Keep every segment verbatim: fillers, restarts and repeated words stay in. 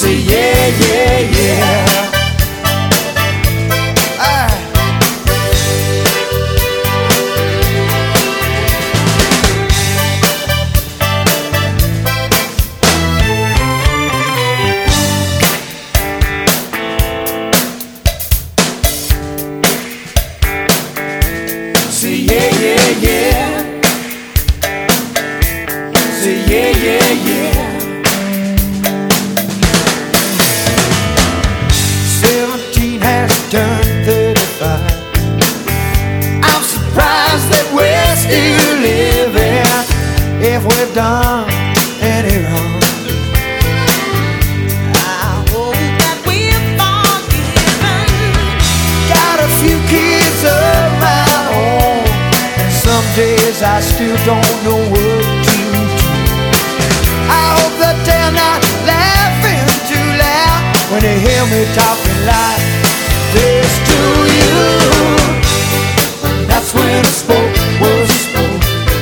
Say yeah, yeah, yeah. Done any wrong. I hope that we're forgiven. Got a few kids of my own, and some days I still don't know what to do. I hope that they're not laughing too loud when they hear me talking like this to you. That's when I spoke, was spoke.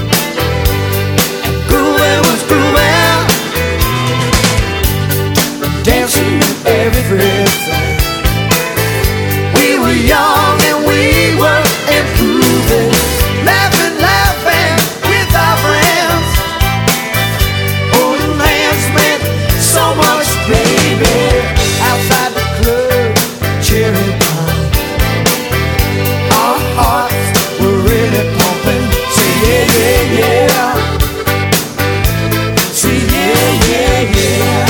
Dancing with everything. We were young and we were improving, laughing, laughing with our friends. Holding hands meant so much, baby. Outside the club, cherry pie. Our hearts were really pumping. Say yeah, yeah, yeah. Say yeah, yeah, yeah.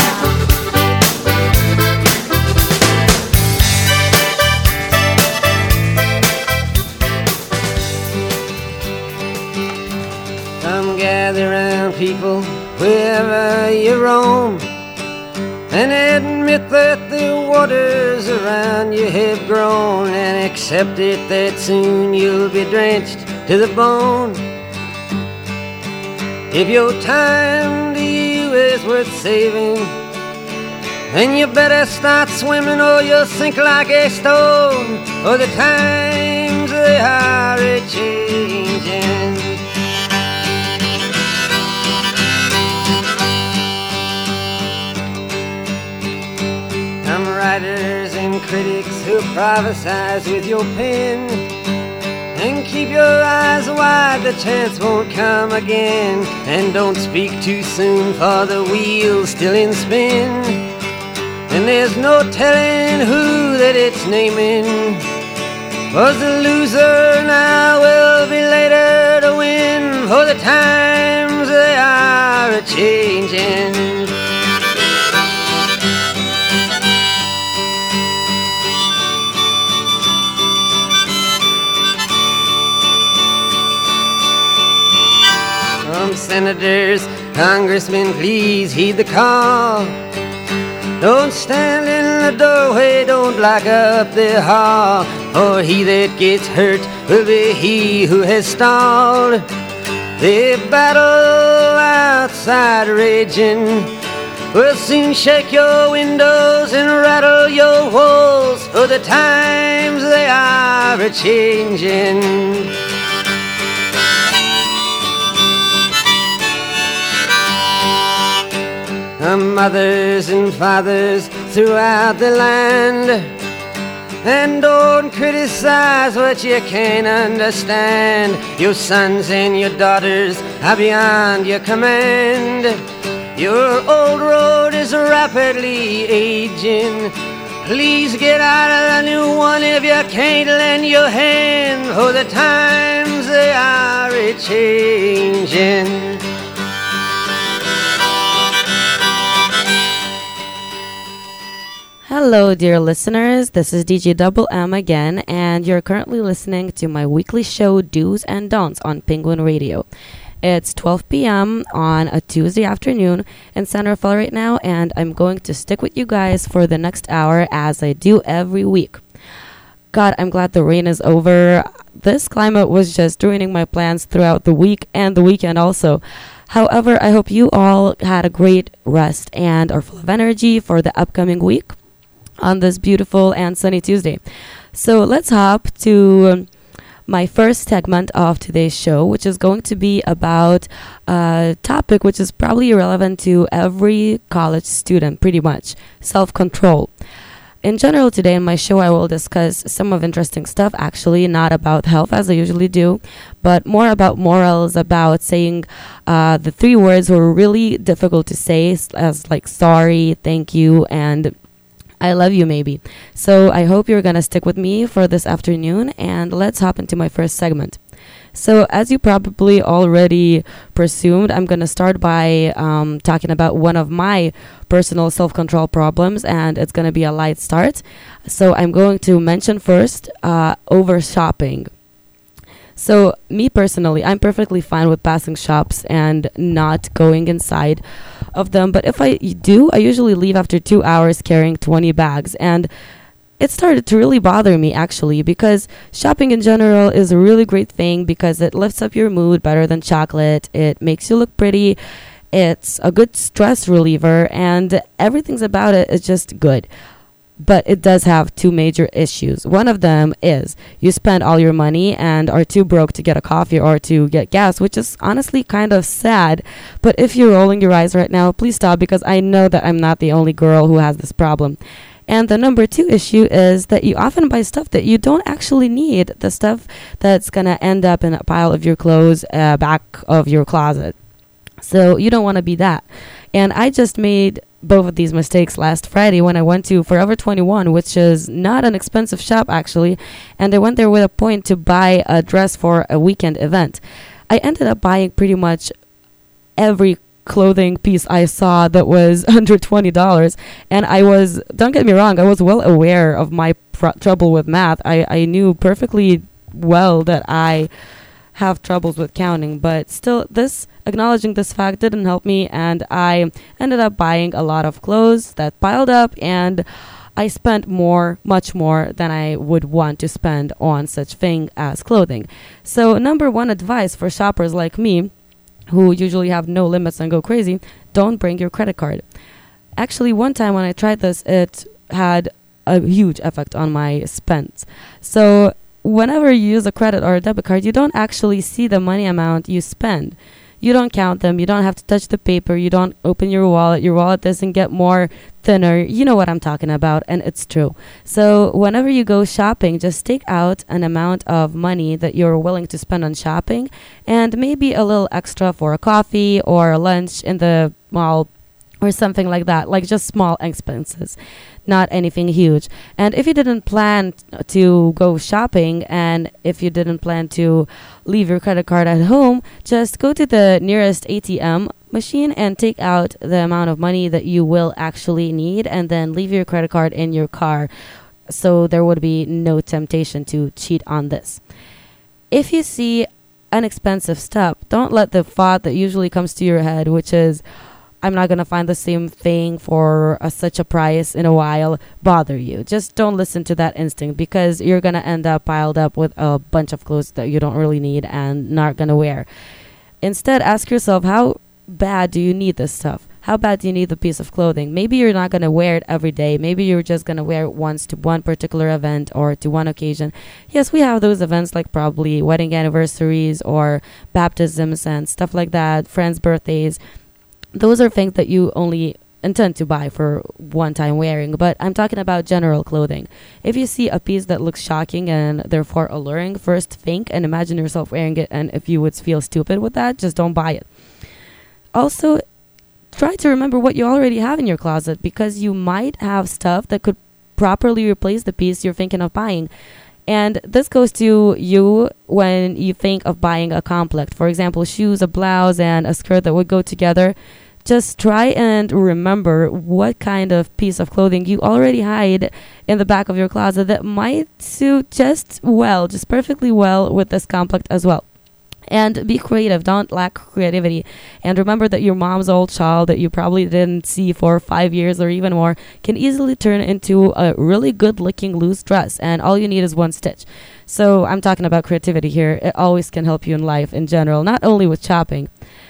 People, wherever you roam, and admit that the waters around you have grown, and accept it that soon you'll be drenched to the bone. If your time to you is worth saving, then you better start swimming or you'll sink like a stone, or the times they are a-changing. Writers and critics who prophesize with your pen, and keep your eyes wide, the chance won't come again. And don't speak too soon, for the wheel's still in spin, and there's no telling who that it's naming. Was the loser now will be later to win, for the times they are a-changing. Senators, congressmen, please heed the call. Don't stand in the doorway, don't block up the hall, for he that gets hurt will be he who has stalled. The battle outside raging will soon shake your windows and rattle your walls, for the times they are a-changing. Mothers and fathers throughout the land, and don't criticize what you can't understand. Your sons and your daughters are beyond your command. Your old road is rapidly aging. Please get out of the new one if you can't lend your hand, for the times they are a-changing. Hello, dear listeners. This is D J Double M again, and you're currently listening to my weekly show, Do's and Don'ts, on Penguin Radio. It's twelve p.m. on a Tuesday afternoon in Centerville right now, and I'm going to stick with you guys for the next hour as I do every week. God, I'm glad the rain is over. This climate was just ruining my plans throughout the week and the weekend also. However, I hope you all had a great rest and are full of energy for the upcoming week on this beautiful and sunny Tuesday. So let's hop to my first segment of today's show, which is going to be about a topic which is probably relevant to every college student, pretty much self control. In general, today in my show, I will discuss some of interesting stuff, actually, not about health as I usually do, but more about morals, about saying uh, the three words were really difficult to say, as like sorry, thank you, and I love you, maybe. So I hope you're going to stick with me for this afternoon, and let's hop into my first segment. So, as you probably already presumed, I'm going to start by um, talking about one of my personal self-control problems, and it's going to be a light start. So, I'm going to mention first uh, over shopping. So, me personally, I'm perfectly fine with passing shops and not going inside of them. But if I do, I usually leave after two hours carrying twenty bags. And it started to really bother me, actually, because shopping in general is a really great thing because it lifts up your mood better than chocolate. It makes you look pretty. It's a good stress reliever, and everything's about it is just good. But it does have two major issues. One of them is you spend all your money and are too broke to get a coffee or to get gas, which is honestly kind of sad. But if you're rolling your eyes right now, please stop, because I know that I'm not the only girl who has this problem. And the number two issue is that you often buy stuff that you don't actually need, the stuff that's going to end up in a pile of your clothes uh, back of your closet. So you don't want to be that. And I just made both of these mistakes last Friday when I went to Forever twenty-one, which is not an expensive shop, actually. And I went there with a point to buy a dress for a weekend event. I ended up buying pretty much every clothing piece I saw that was under twenty dollars, and I was, don't get me wrong, I was well aware of my pr- trouble with math. I, I knew perfectly well that I have troubles with counting, but still, this acknowledging this fact didn't help me, and I ended up buying a lot of clothes that piled up, and I spent more, much more than I would want to spend on such thing as clothing. So number one advice for shoppers like me, who usually have no limits and go crazy, don't bring your credit card. Actually, one time when I tried this, it had a huge effect on my spends. So whenever you use a credit or a debit card, you don't actually see the money amount you spend. You don't count them. You don't have to touch the paper. You don't open your wallet. Your wallet doesn't get more thinner. You know what I'm talking about, and it's true. So whenever you go shopping, just take out an amount of money that you're willing to spend on shopping, and maybe a little extra for a coffee or a lunch in the mall or something like that, like just small expenses, not anything huge. And if you didn't plan t- to go shopping, and if you didn't plan to leave your credit card at home, just go to the nearest A T M machine and take out the amount of money that you will actually need, and then leave your credit card in your car, so there would be no temptation to cheat on this. If you see inexpensive stuff, don't let the thought that usually comes to your head, which is, I'm not going to find the same thing for uh, such a price in a while, bother you. Just don't listen to that instinct, because you're going to end up piled up with a bunch of clothes that you don't really need and not going to wear. Instead, ask yourself, how bad do you need this stuff? How bad do you need the piece of clothing? Maybe you're not going to wear it every day. Maybe you're just going to wear it once to one particular event or to one occasion. Yes, we have those events like probably wedding anniversaries or baptisms and stuff like that, friends' birthdays. Those are things that you only intend to buy for one time wearing, but I'm talking about general clothing. If you see a piece that looks shocking and therefore alluring, first think and imagine yourself wearing it, and if you would feel stupid with that, just don't buy it. Also, try to remember what you already have in your closet, because you might have stuff that could properly replace the piece you're thinking of buying. And this goes to you when you think of buying a complex. For example, shoes, a blouse, and a skirt that would go together. Just try and remember what kind of piece of clothing you already hide in the back of your closet that might suit just well, just perfectly well with this complex as well. And be creative. Don't lack creativity. And remember that your mom's old shawl that you probably didn't see for five years or even more can easily turn into a really good looking loose dress. And all you need is one stitch. So I'm talking about creativity here. It always can help you in life in general, not only with shopping.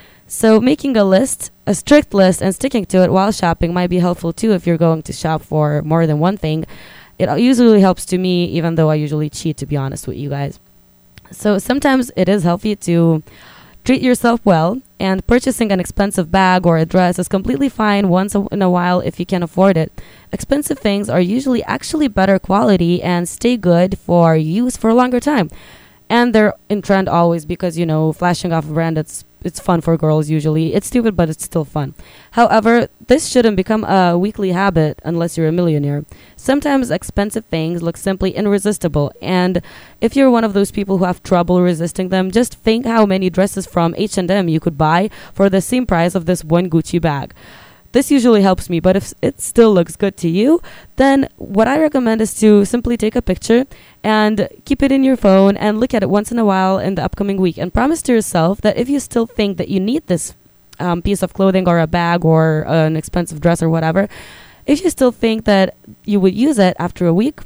So making a list, a strict list, and sticking to it while shopping might be helpful too if you're going to shop for more than one thing. It usually helps to me, even though I usually cheat, to be honest with you guys. So sometimes it is healthy to treat yourself well, and purchasing an expensive bag or a dress is completely fine once a- in a while if you can afford it. Expensive things are usually actually better quality and stay good for use for a longer time. And they're in trend always because, you know, flashing off a brand, it's it's fun for girls usually. It's stupid, but it's still fun. However, this shouldn't become a weekly habit unless you're a millionaire. Sometimes expensive things look simply irresistible, and if you're one of those people who have trouble resisting them, just think how many dresses from H and M you could buy for the same price of this one Gucci bag. This usually helps me, but if it still looks good to you, then what I recommend is to simply take a picture and keep it in your phone and look at it once in a while in the upcoming week, and promise to yourself that if you still think that you need this um, piece of clothing or a bag or uh, an expensive dress or whatever, if you still think that you would use it after a week,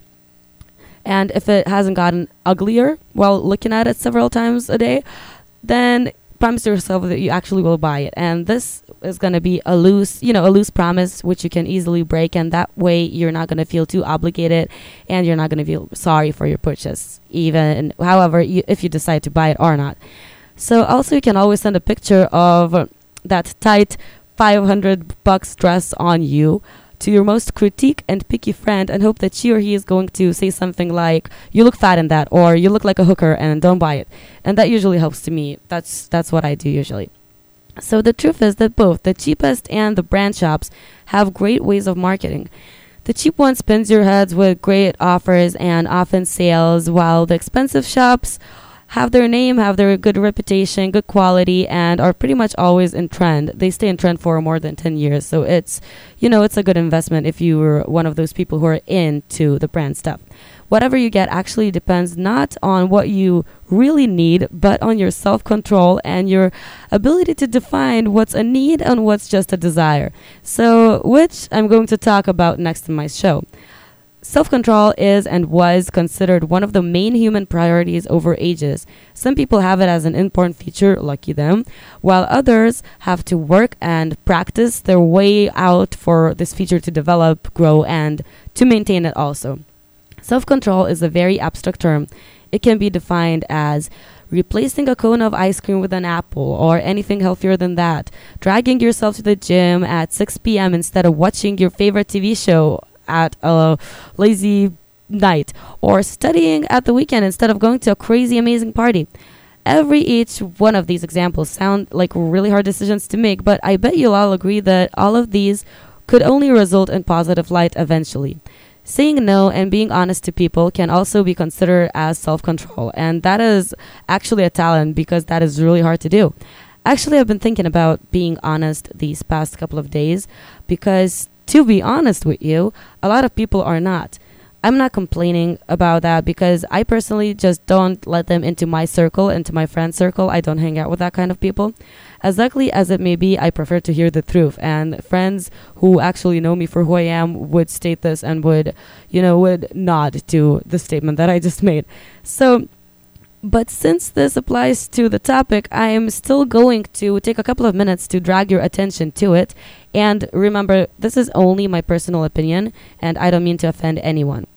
and if it hasn't gotten uglier while looking at it several times a day, then promise yourself that you actually will buy it. And this is going to be a loose, you know, a loose promise which you can easily break, and that way you're not going to feel too obligated and you're not going to feel sorry for your purchase, even however you, if you decide to buy it or not. So also you can always send a picture of that tight five hundred bucks dress on you to your most critique and picky friend and hope that she or he is going to say something like, you look fat in that, or you look like a hooker and don't buy it. And that usually helps to me. That's that's what I do usually. So the truth is that both the cheapest and the brand shops have great ways of marketing. The cheap one spins your heads with great offers and often sales, while the expensive shops have their name, have their good reputation, good quality, and are pretty much always in trend. They stay in trend for more than ten years. So it's, you know, it's a good investment if you were one of those people who are into the brand stuff. Whatever you get actually depends not on what you really need, but on your self-control and your ability to define what's a need and what's just a desire. So, which I'm going to talk about next in my show. Self-control is and was considered one of the main human priorities over ages. Some people have it as an important feature, lucky them, while others have to work and practice their way out for this feature to develop, grow, and to maintain it also. Self-control is a very abstract term. It can be defined as replacing a cone of ice cream with an apple or anything healthier than that, dragging yourself to the gym at six p.m. instead of watching your favorite T V show at a lazy night, or studying at the weekend instead of going to a crazy amazing party. Every each one of these examples sound like really hard decisions to make, but I bet you'll all agree that all of these could only result in positive light eventually. Saying no and being honest to people can also be considered as self-control, and that is actually a talent because that is really hard to do. Actually, I've been thinking about being honest these past couple of days because, to be honest with you, a lot of people are not. I'm not complaining about that because I personally just don't let them into my circle, into my friend circle. I don't hang out with that kind of people. As ugly as it may be, I prefer to hear the truth. And friends who actually know me for who I am would state this and would, you know, would nod to the statement that I just made. So, but since this applies to the topic, I am still going to take a couple of minutes to drag your attention to it. And remember, this is only my personal opinion, and I don't mean to offend anyone.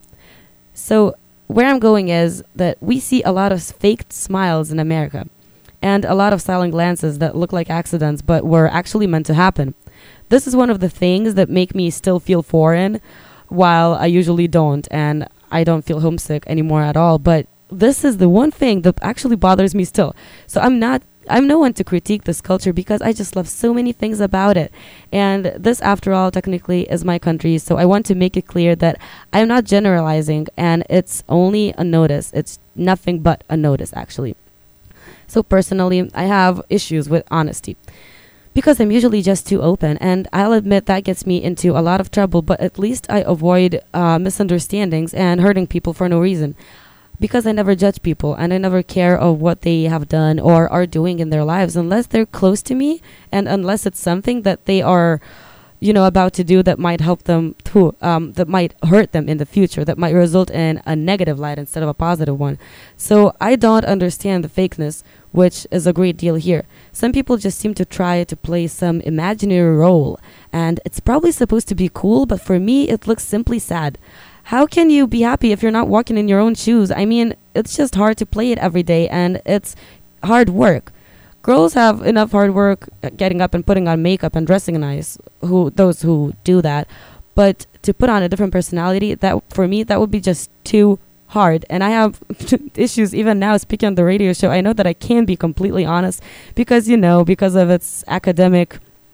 So where I'm going is that we see a lot of faked smiles in America, and a lot of silent glances that look like accidents but were actually meant to happen. This is one of the things that make me still feel foreign, while I usually don't, and I don't feel homesick anymore at all. But this is the one thing that actually bothers me still. So I'm not I'm no one to critique this culture because I just love so many things about it. And this, after all, technically is my country. So I want to make it clear that I'm not generalizing, and it's only a notice. It's nothing but a notice, actually. So personally, I have issues with honesty because I'm usually just too open, and I'll admit that gets me into a lot of trouble, but at least I avoid uh, misunderstandings and hurting people for no reason. Because I never judge people and I never care of what they have done or are doing in their lives unless they're close to me and unless it's something that they are, you know, about to do that might help them to, um, that might hurt them in the future, that might result in a negative light instead of a positive one. So I don't understand the fakeness, which is a great deal here. Some people just seem to try to play some imaginary role, and it's probably supposed to be cool, but for me it looks simply sad. how can you be happy if you're not walking in your own shoes? I mean, it's just hard to play it every day, and it's hard work. Girls have enough hard work getting up and putting on makeup and dressing nice, who those who do that. But to put on a different personality, that for me, that would be just too hard. And I have issues even now speaking on the radio show. I know that I can be completely honest because, you know, because of its academic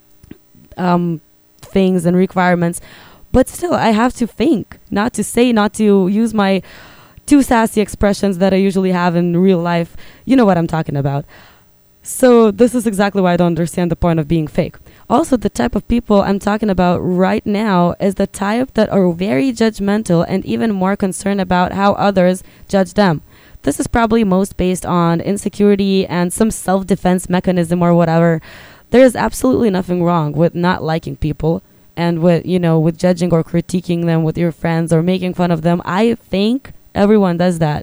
um, things and requirements. But still, I have to think, not to say, not to use my too sassy expressions that I usually have in real life. You know what I'm talking about. So this is exactly why I don't understand the point of being fake. Also, the type of people I'm talking about right now is the type that are very judgmental and even more concerned about how others judge them. This is probably most based on insecurity and some self-defense mechanism or whatever. There is absolutely nothing wrong with not liking people and with, you know, with judging or critiquing them with your friends or making fun of them. I think everyone does that.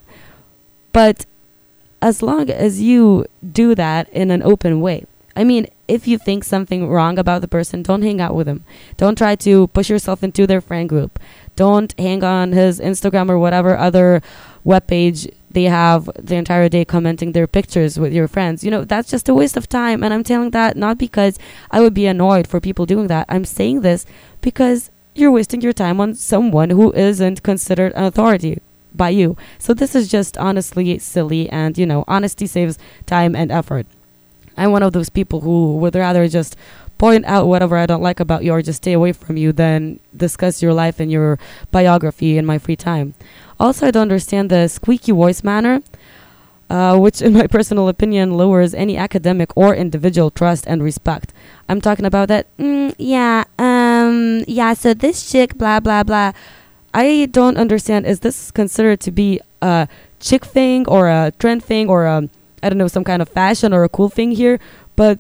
But as long as you do that in an open way. I mean, if you think something wrong about the person, don't hang out with them. Don't try to push yourself into their friend group. Don't hang on his Instagram or whatever other webpage they have the entire day commenting their pictures with your friends. You know, that's just a waste of time. And I'm telling that not because I would be annoyed for people doing that. I'm saying this because you're wasting your time on someone who isn't considered an authority by you. So this is just honestly silly, and you know, honesty saves time and effort. I'm one of those people who would rather just point out whatever I don't like about you or just stay away from you than discuss your life and your biography in my free time. Also, I don't understand the squeaky voice manner, uh, which in my personal opinion lowers any academic or individual trust and respect. I'm talking about that, mm, yeah, um, yeah, so this chick, blah, blah, blah. I don't understand, is this considered to be a chick thing or a trend thing or a, I don't know, some kind of fashion or a cool thing here? But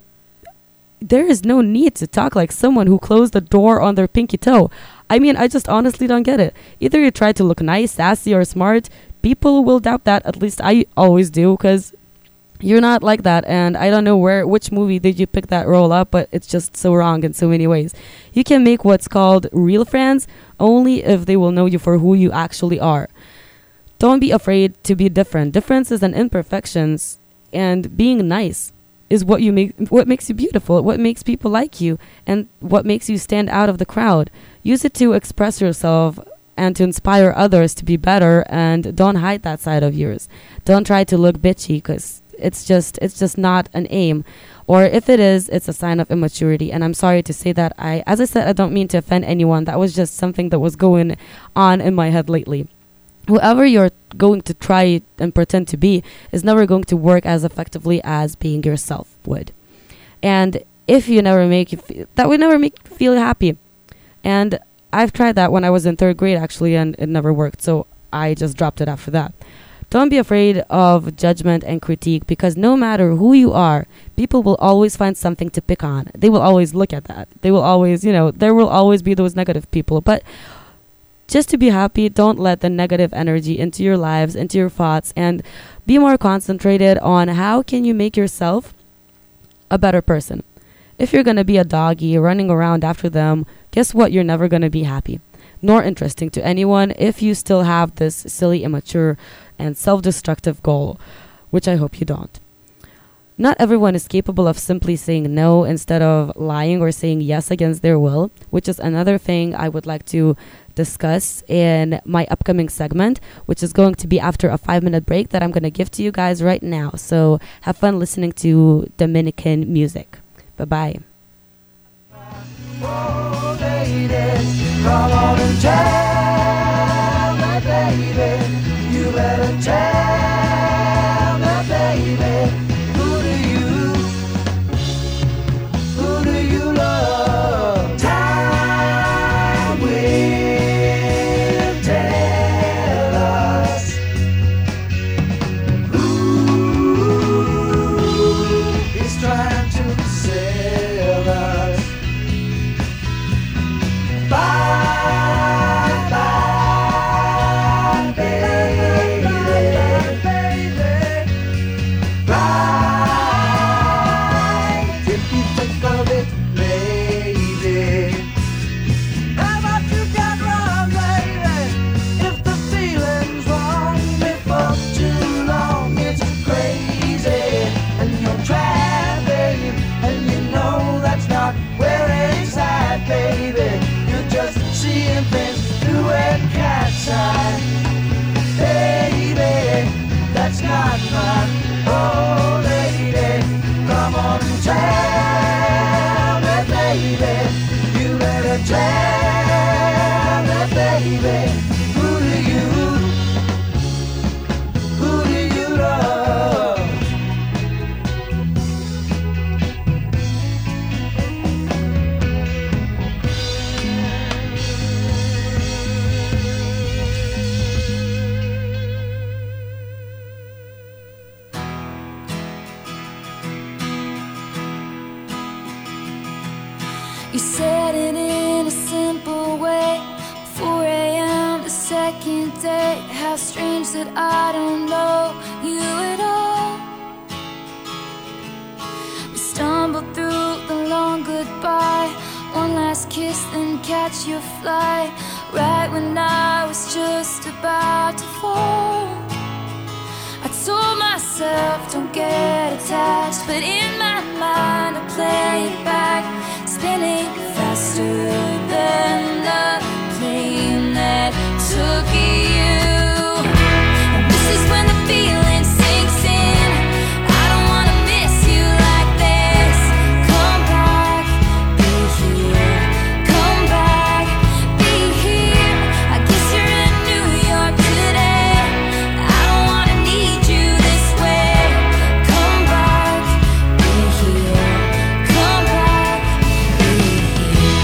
there is no need to talk like someone who closed the door on their pinky toe. I mean, I just honestly don't get it. Either you try to look nice, sassy, or smart. People will doubt that. At least I always do, because you're not like that. And I don't know where, which movie did you pick that role up, but it's just so wrong in so many ways. You can make what's called real friends only if they will know you for who you actually are. Don't be afraid to be different. Differences and imperfections and being nice is what you make, what makes you beautiful, what makes people like you, and what makes you stand out of the crowd. Use it to express yourself and to inspire others to be better, and don't hide that side of yours. Don't try to look bitchy, because it's just it's just not an aim. Or if it is, it's a sign of immaturity. And I'm sorry to say that. I, as I said, I don't mean to offend anyone. That was just something that was going on in my head lately. Whoever you're going to try and pretend to be is never going to work as effectively as being yourself would. And if you never make you feel, that would never make you feel happy. And I've tried that when I was in third grade, actually, and it never worked. So I just dropped it after that. Don't be afraid of judgment and critique, because no matter who you are, people will always find something to pick on. They will always look at that. They will always, you know, there will always be those negative people. But just to be happy, don't let the negative energy into your lives, into your thoughts, and be more concentrated on how can you make yourself a better person. If you're going to be a doggy running around after them, guess what? You're never going to be happy nor interesting to anyone if you still have this silly, immature, and self-destructive goal, which I hope you don't. Not everyone is capable of simply saying no instead of lying or saying yes against their will, which is another thing I would like to discuss in my upcoming segment, which is going to be after a five-minute break that I'm going to give to you guys right now. So have fun listening to Dominican music. Bye-bye. Oh, lady, come on and tell me, baby. You better tell me, baby. Who do you, who do you love? Time will tell us who is trying to sell us. Bye. feelings doing cat's eye. Baby, that's not my old lady. Come on and tell me, baby. You better tell me, baby. Who do you, who do you love? You said it in a simple way. four a.m. the second day. How strange that I don't know you at all. We stumbled through the long goodbye. One last kiss, then catch your flight. Right when I was just about to fall, I told myself don't get attached, but in my mind I play it back, spinning faster than the plane that took you. And this is when the feeling sinks in. I don't wanna miss you like this. Come back, be here. Come back, be here. I guess you're in New York today. I don't wanna need you this way. Come back, be here. Come back, be here.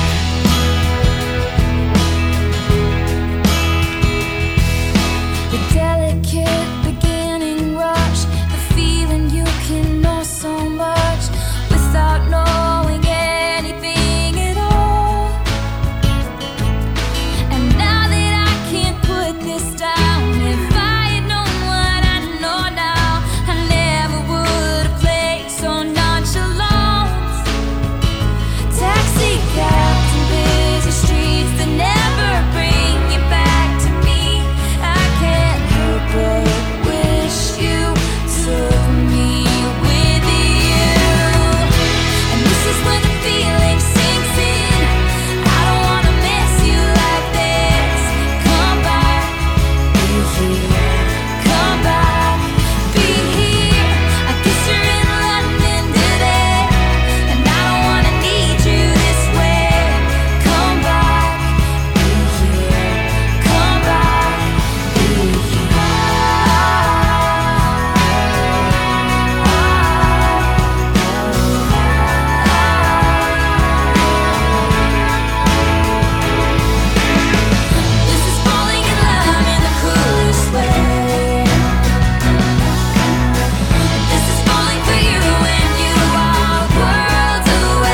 The delicate beginning rush, the feeling you can know so much without knowing anything at all. And now that I can't put this down, if I had known what I know now, I never would have played so nonchalant. Taxi cabs and busy streets that never bring you back to me. I can't help but wish you took me with you. And this is when the feeling sinks in. I don't wanna miss you like this. Come back, be here. Come back, be here. I guess you're in London today, and I don't wanna need you this way. Come back, be here. Come back, be This is falling in love in the coolest way. This is falling for you when you are worlds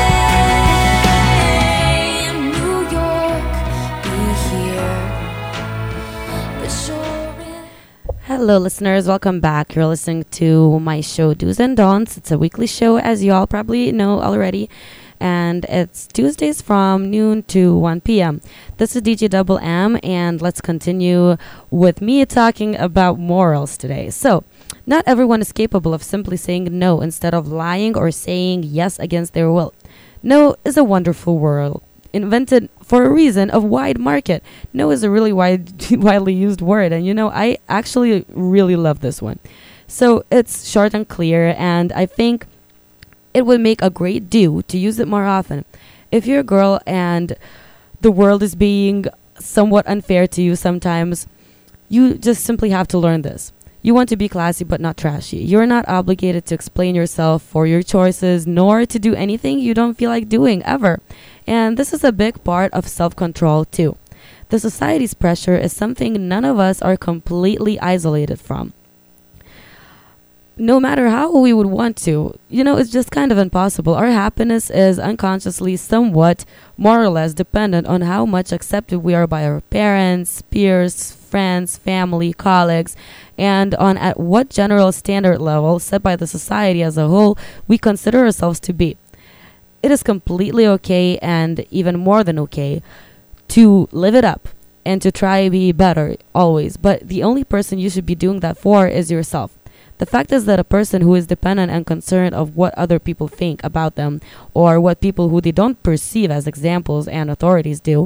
away. New York, be here. The shore in Hello, listeners. Welcome back. You're listening to my show, Do's and Don'ts. It's a weekly show, as you all probably know already. And it's Tuesdays from noon to one p.m. This is D J Double M, and let's continue with me talking about morals today. So, not everyone is capable of simply saying no instead of lying or saying yes against their will. No is a wonderful word, invented for a reason of wide market. No is a really wide, widely used word, and you know, I actually really love this one. So it's short and clear, and I think it would make a great do to use it more often. If you're a girl and the world is being somewhat unfair to you sometimes, you just simply have to learn this. You want to be classy but not trashy. You're not obligated to explain yourself for your choices, nor to do anything you don't feel like doing ever. And this is a big part of self-control too. The society's pressure is something none of us are completely isolated from. No matter how we would want to, you know, it's just kind of impossible. Our happiness is unconsciously somewhat more or less dependent on how much accepted we are by our parents, peers, friends, family, colleagues, and on at what general standard level set by the society as a whole we consider ourselves to be. It is completely okay, and even more than okay, to live it up and to try to be better always. But the only person you should be doing that for is yourself. The fact is that a person who is dependent and concerned of what other people think about them, or what people who they don't perceive as examples and authorities do,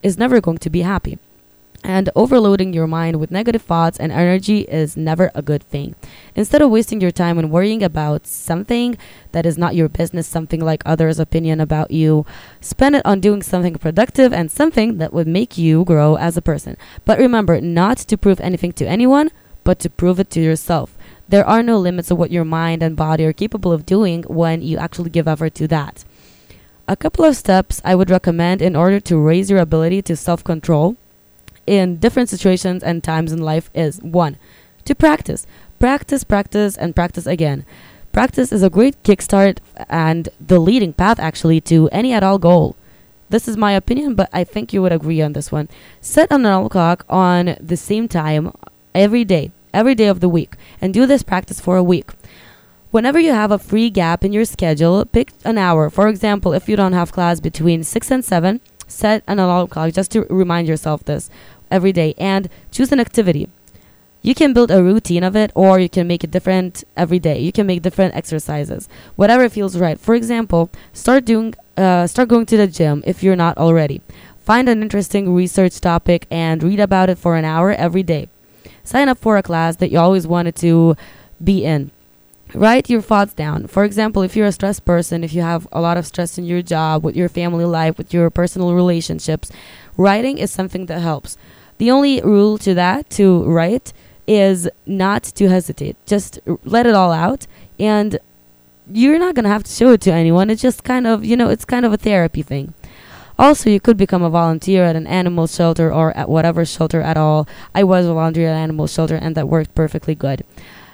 is never going to be happy. And overloading your mind with negative thoughts and energy is never a good thing. Instead of wasting your time on worrying about something that is not your business, something like others' opinion about you, spend it on doing something productive and something that would make you grow as a person. But remember, not to prove anything to anyone, but to prove it to yourself. There are no limits of what your mind and body are capable of doing when you actually give effort to that. A couple of steps I would recommend in order to raise your ability to self-control in different situations and times in life is one, to practice. Practice, practice, and practice again. Practice is a great kickstart and the leading path actually to any at all goal. This is my opinion, but I think you would agree on this one. Set an alarm clock on the same time every day, every day of the week, and do this practice for a week. Whenever you have a free gap in your schedule, pick an hour. For example, if you don't have class between six and seven, set an alarm clock just to remind yourself this every day and choose an activity. You can build a routine of it, or you can make it different every day. You can make different exercises, whatever feels right. For example, start doing, uh, start going to the gym if you're not already. Find an interesting research topic and read about it for an hour every day. Sign up for a class that you always wanted to be in. Write your thoughts down. For example, if you're a stressed person, if you have a lot of stress in your job, with your family life, with your personal relationships, writing is something that helps. The only rule to that, to write, is not to hesitate. Just r- let it all out, and you're not going to have to show it to anyone. It's just kind of, you know, it's kind of a therapy thing. Also, you could become a volunteer at an animal shelter or at whatever shelter at all. I was a volunteer at an animal shelter, and that worked perfectly good.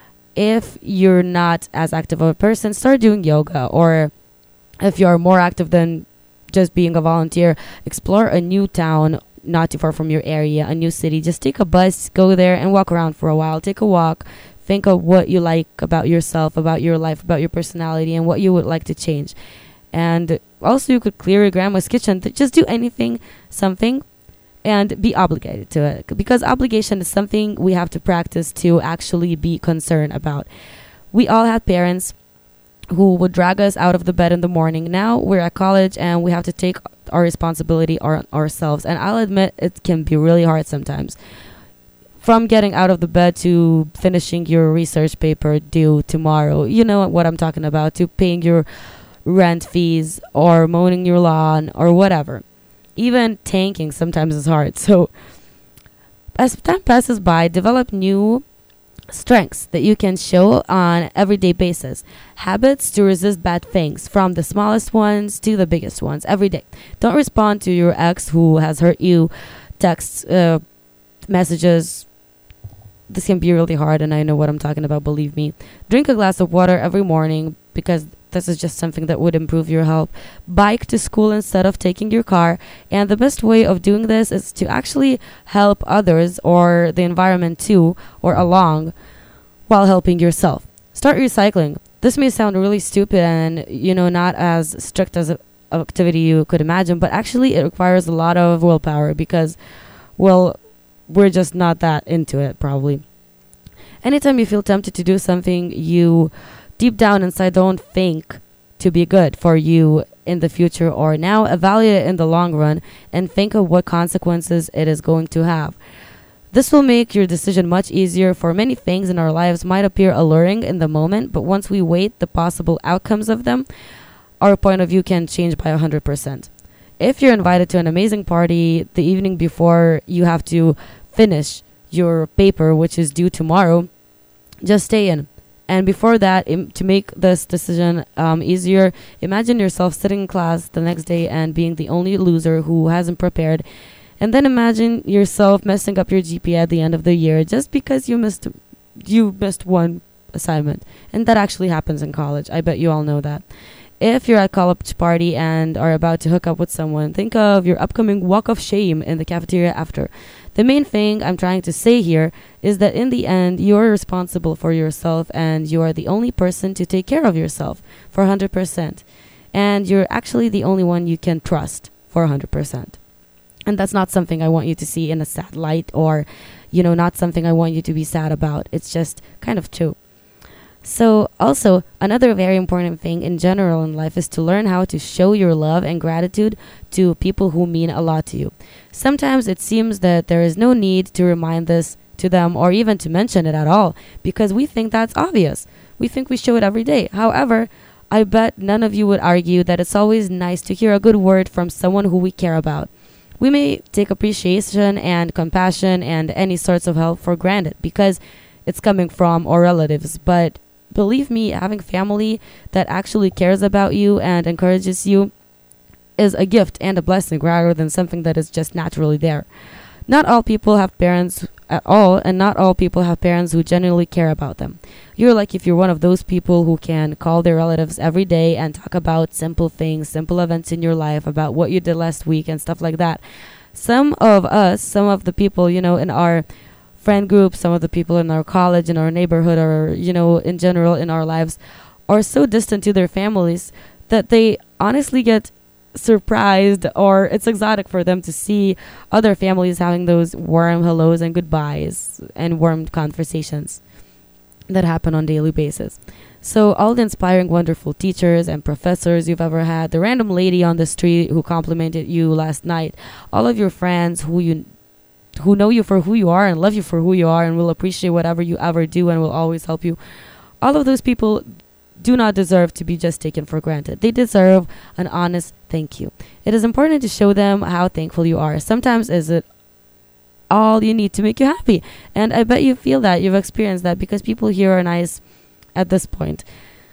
If you're not as active of a person, start doing yoga. Or if you're more active than just being a volunteer, explore a new town not too far from your area, a new city. Just take a bus, go there and walk around for a while. Take a walk. Think of what you like about yourself, about your life, about your personality, and what you would like to change. And also, you could clear your grandma's kitchen. Th- Just do anything, something, and be obligated to it. Because obligation is something we have to practice to actually be concerned about. We all had parents who would drag us out of the bed in the morning. Now we're at college and we have to take our responsibility our, ourselves. And I'll admit it can be really hard sometimes. From getting out of the bed to finishing your research paper due tomorrow, you know what I'm talking about, to paying your rent fees or mowing your lawn or whatever. Even tanking sometimes is hard. So as time passes by, develop new strengths that you can show on everyday basis. Habits to resist bad things, from the smallest ones to the biggest ones, every day. Don't respond to your ex who has hurt you. Texts, uh, messages. This can be really hard, and I know what I'm talking about, believe me. Drink a glass of water every morning, because this is just something that would improve your health. Bike to school instead of taking your car. And the best way of doing this is to actually help others or the environment too, or along, while helping yourself. Start recycling. This may sound really stupid and, you know, not as strict as an activity you could imagine, but actually it requires a lot of willpower because, well, we're just not that into it, probably. Anytime you feel tempted to do something you deep down inside don't think to be good for you in the future or now, evaluate it in the long run and think of what consequences it is going to have. This will make your decision much easier. For many things in our lives might appear alluring in the moment, but once we weigh the possible outcomes of them, our point of view can change by one hundred percent. If you're invited to an amazing party the evening before you have to finish your paper, which is due tomorrow, just stay in. And before that, Im- to make this decision um, easier, imagine yourself sitting in class the next day and being the only loser who hasn't prepared. And then imagine yourself messing up your G P A at the end of the year just because you missed you missed one assignment. And that actually happens in college. I bet you all know that. If you're at a college party and are about to hook up with someone, think of your upcoming walk of shame in the cafeteria after. The main thing I'm trying to say here is that in the end, you're responsible for yourself and you are the only person to take care of yourself for one hundred percent. And you're actually the only one you can trust for one hundred percent. And that's not something I want you to see in a sad light or, you know, not something I want you to be sad about. It's just kind of true. So, also, another very important thing in general in life is to learn how to show your love and gratitude to people who mean a lot to you. Sometimes it seems that there is no need to remind this to them or even to mention it at all because we think that's obvious. We think we show it every day. However, I bet none of you would argue that it's always nice to hear a good word from someone who we care about. We may take appreciation and compassion and any sorts of help for granted because it's coming from our relatives, but believe me, having family that actually cares about you and encourages you is a gift and a blessing rather than something that is just naturally there. Not all people have parents at all, and not all people have parents who genuinely care about them. You're like if you're one of those people who can call their relatives every day and talk about simple things, simple events in your life, about what you did last week and stuff like that. Some of us, some of the people, you know, in our friend group, some of the people in our college, in our neighborhood, or, you know, in general in our lives are so distant to their families that they honestly get surprised, or it's exotic for them to see other families having those warm hellos and goodbyes and warm conversations that happen on a daily basis. So all the inspiring, wonderful teachers and professors you've ever had, the random lady on the street who complimented you last night, all of your friends who you who know you for who you are and love you for who you are and will appreciate whatever you ever do and will always help you. All of those people do not deserve to be just taken for granted. They deserve an honest thank you. It is important to show them how thankful you are. Sometimes is it all you need to make you happy. And I bet you feel that. You've experienced that because people here are nice at this point.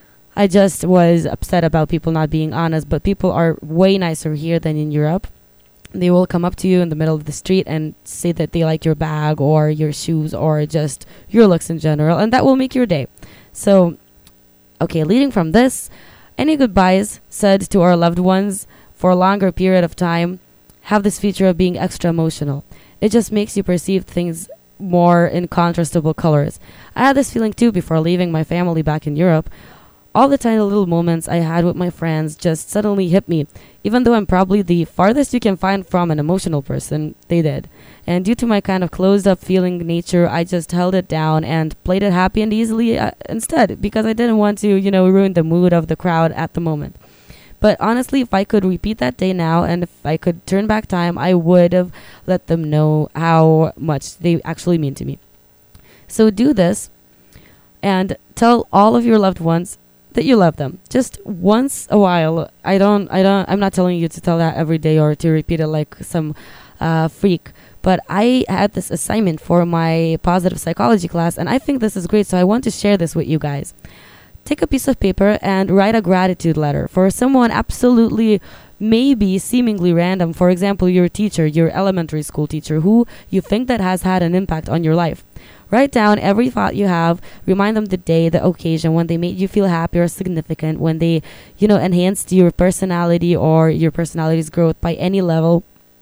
I just was upset about people not being honest, but people are way nicer here than in Europe. They will come up to you in the middle of the street and say that they like your bag or your shoes or just your looks in general, and that will make your day. So, okay, leading from this, any goodbyes said to our loved ones for a longer period of time have this feature of being extra emotional. It just makes you perceive things more in contrastable colors. I had this feeling too before leaving my family back in Europe. All the tiny little moments I had with my friends just suddenly hit me. Even though I'm probably the farthest you can find from an emotional person, they did. And due to my kind of closed up feeling nature, I just held it down and played it happy and easily uh, instead, because I didn't want to, you know, ruin the mood of the crowd at the moment. But honestly, if I could repeat that day now and if I could turn back time, I would have let them know how much they actually mean to me. So do this and tell all of your loved ones that you love them just once a while. I don't, I don't, I'm not telling you to tell that every day or to repeat it like some uh, freak, but I had this assignment for my positive psychology class and I think this is great. So I want to share this with you guys. Take a piece of paper and write a gratitude letter for someone absolutely maybe seemingly random. For example, your teacher, your elementary school teacher, who you think that has had an impact on your life. Write down every thought you have. Remind them the day, the occasion, when they made you feel happy or significant, when they, you know, enhanced your personality or your personality's growth by any level.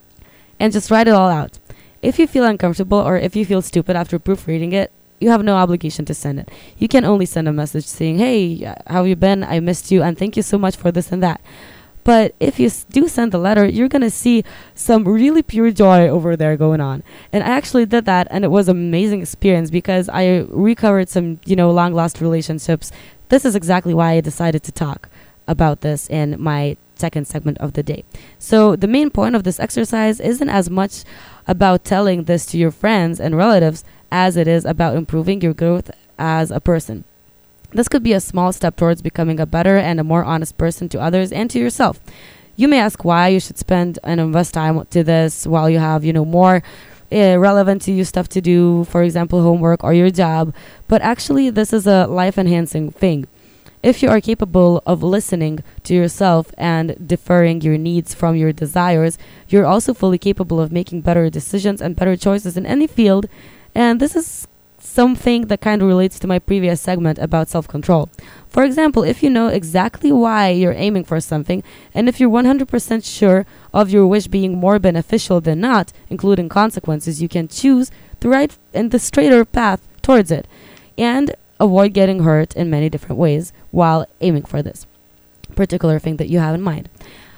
And just write it all out. If you feel uncomfortable or if you feel stupid after proofreading it, you have no obligation to send it. You can only send a message saying, hey, how have you been? I missed you and thank you so much for this and that. But if you s- do send the letter, you're going to see some really pure joy over there going on. And I actually did that and it was an amazing experience because I recovered some, you know, long lost relationships. This is exactly why I decided to talk about this in my second segment of the day. So the main point of this exercise isn't as much about telling this to your friends and relatives as it is about improving your growth as a person. This could be a small step towards becoming a better and a more honest person to others and to yourself. You may ask why you should spend and invest time to this while you have, you know, more uh, relevant to you stuff to do, for example, homework or your job. But actually, this is a life-enhancing thing. If you are capable of listening to yourself and deferring your needs from your desires, you're also fully capable of making better decisions and better choices in any field. And this is something that kind of relates to my previous segment about self-control. For example, if you know exactly why you're aiming for something, and if you're one hundred percent sure of your wish being more beneficial than not, including consequences, you can choose the right and the straighter path towards it, and avoid getting hurt in many different ways while aiming for this particular thing that you have in mind.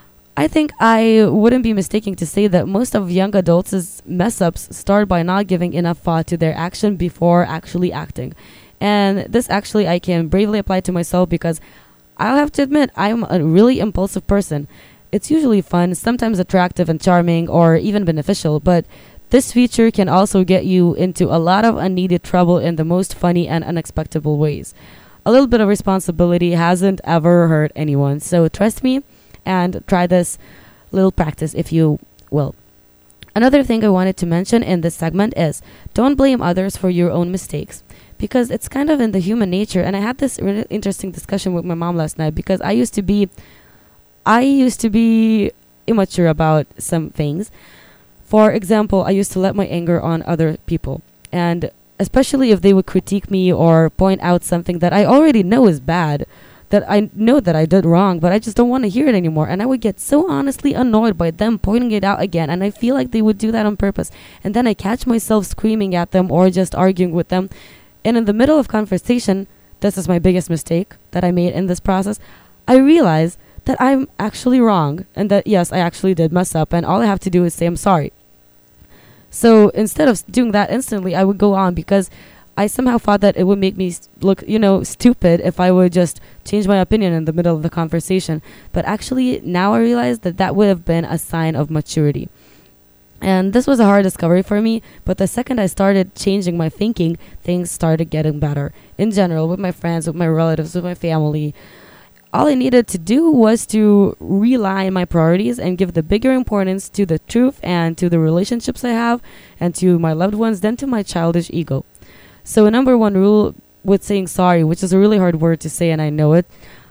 I think I wouldn't be mistaken to say that most of young adults' mess ups start by not giving enough thought to their action before actually acting. And this actually I can bravely apply to myself because I'll have to admit I'm a really impulsive person. It's usually fun, sometimes attractive and charming, or even beneficial, but this feature can also get you into a lot of unneeded trouble in the most funny and unexpected ways. A little bit of responsibility hasn't ever hurt anyone, so trust me and try this little practice if you will. Another thing I wanted to mention in this segment is don't blame others for your own mistakes because it's kind of in the human nature. And I had this really interesting discussion with my mom last night because I used to be, I used to be immature about some things. For example, I used to let my anger on other people, and especially if they would critique me or point out something that I already know is bad, that I know that I did wrong, but I just don't want to hear it anymore. And I would get so honestly annoyed by them pointing it out again. And I feel like they would do that on purpose. And then I catch myself screaming at them or just arguing with them. And in the middle of conversation, this is my biggest mistake that I made in this process, I realize that I'm actually wrong. And that, yes, I actually did mess up. And all I have to do is say I'm sorry. So instead of doing that instantly, I would go on because I somehow thought that it would make me look, you know, stupid if I would just change my opinion in the middle of the conversation. But actually, now I realize that that would have been a sign of maturity. And this was a hard discovery for me, but the second I started changing my thinking, things started getting better. In general, with my friends, with my relatives, with my family. All I needed to do was to realign my priorities and give the bigger importance to the truth and to the relationships I have and to my loved ones than to my childish ego. So number one rule with saying sorry, which is a really hard word to say and I know it,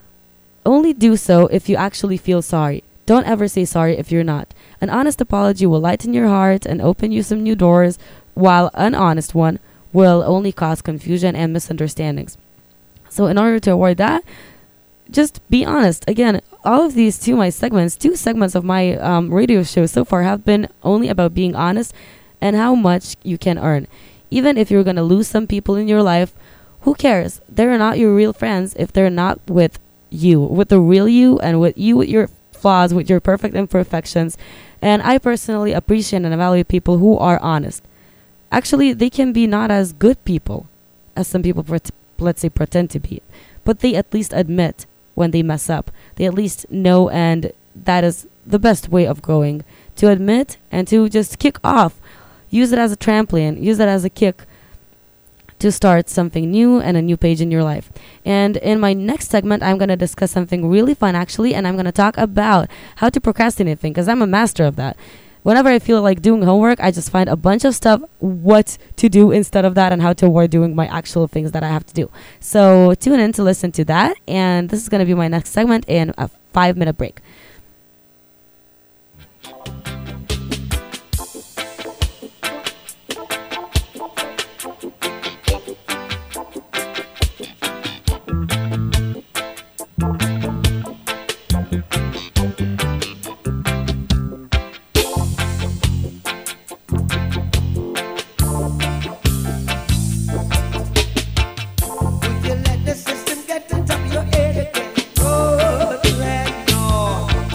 only do so if you actually feel sorry. Don't ever say sorry if you're not. An honest apology will lighten your heart and open you some new doors, while an honest one will only cause confusion and misunderstandings. So in order to avoid that, just be honest. Again, all of these two my segments, two segments of my um, radio show so far have been only about being honest and how much you can earn. Even if you're going to lose some people in your life, who cares? They're not your real friends if they're not with you, with the real you and with you, with your flaws, with your perfect imperfections. And I personally appreciate and evaluate people who are honest. Actually, they can be not as good people as some people, pret- let's say, pretend to be, but they at least admit when they mess up. They at least know, and that is the best way of growing, to admit and to just kick off. Use it as a trampoline. Use it as a kick to start something new and a new page in your life. And in my next segment, I'm going to discuss something really fun, actually, and I'm going to talk about how to procrastinate things, because I'm a master of that. Whenever I feel like doing homework, I just find a bunch of stuff, what to do instead of that, and how to avoid doing my actual things that I have to do. So tune in to listen to that. And this is going to be my next segment in a five minute break. Would you let the system get on top of your head again? Oh, glad no.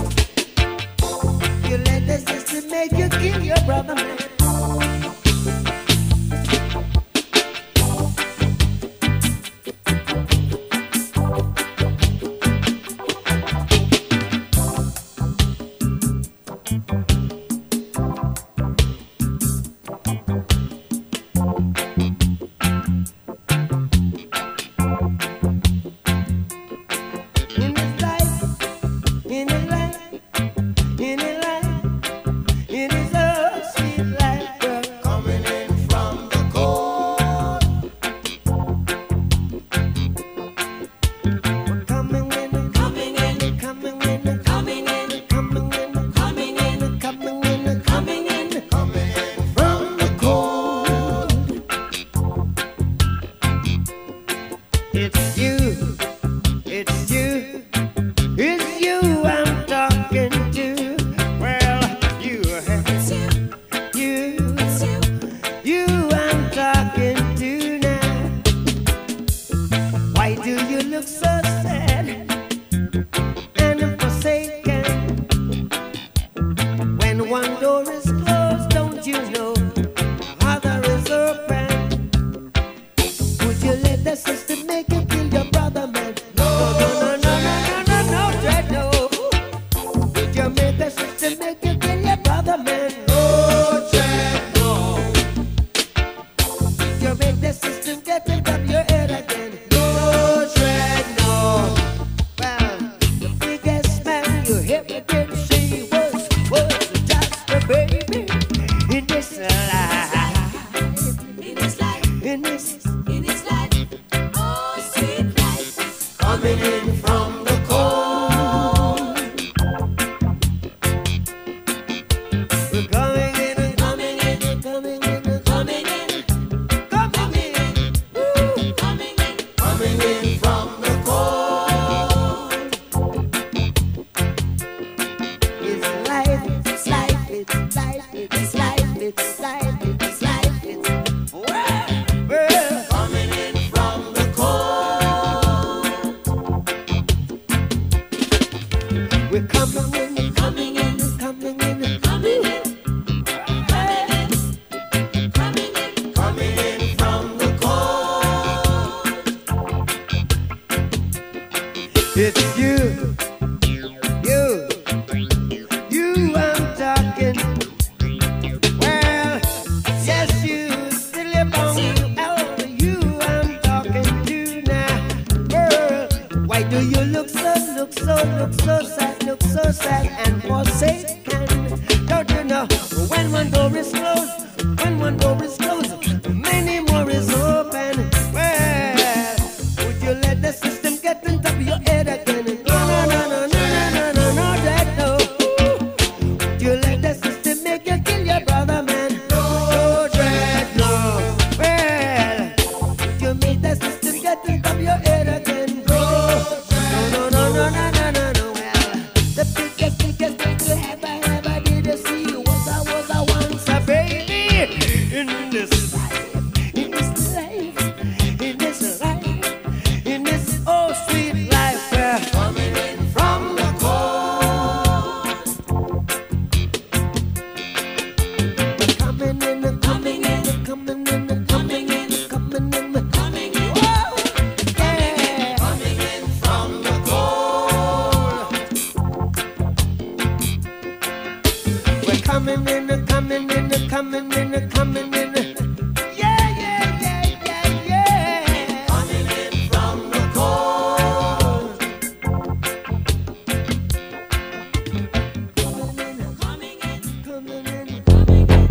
this life, in this life, in this life, in this oh sweet life, we're coming in from the cold. We're coming in, the coming in, the coming in, the coming in, the coming in, the coming in. Whoa, yeah, coming in from the cold. We're coming in, the coming in, the coming in, the coming in. Yeah, yeah, yeah, yeah, yeah. Coming in from the cold. Coming in, coming in, coming in, coming in.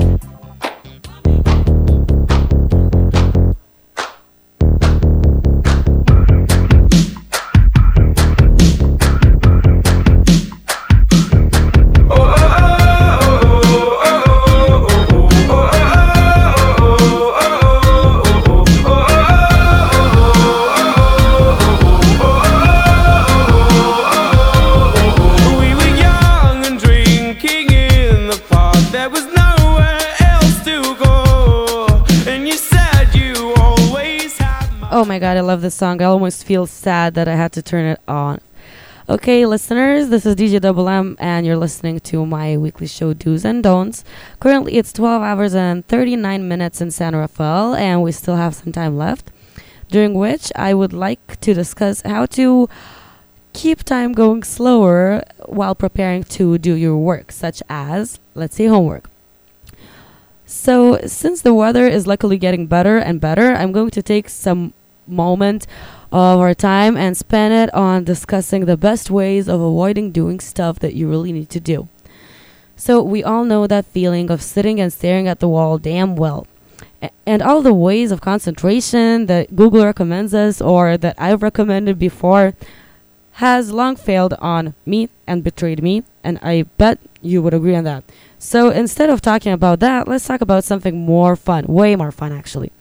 We were young and drinking in the park. There was nowhere else to go. And you said you always had my. Oh my god, I love this song. I almost feel sad that I had to turn it on. Okay, listeners, this is D J Double M, and you're listening to my weekly show, Do's and Don'ts. Currently, it's twelve hours and thirty-nine minutes in San Rafael, and we still have some time left, during which I would like to discuss how to keep time going slower while preparing to do your work, such as, let's say, homework. So, since the weather is luckily getting better and better, I'm going to take some moment of our time and spend it on discussing the best ways of avoiding doing stuff that you really need to do. So, we all know that feeling of sitting and staring at the wall damn well. A- And all the ways of concentration that Google recommends us or that I've recommended before has long failed on me and betrayed me, and I bet you would agree on that. So instead of talking about that, let's talk about something more fun, way more fun actually.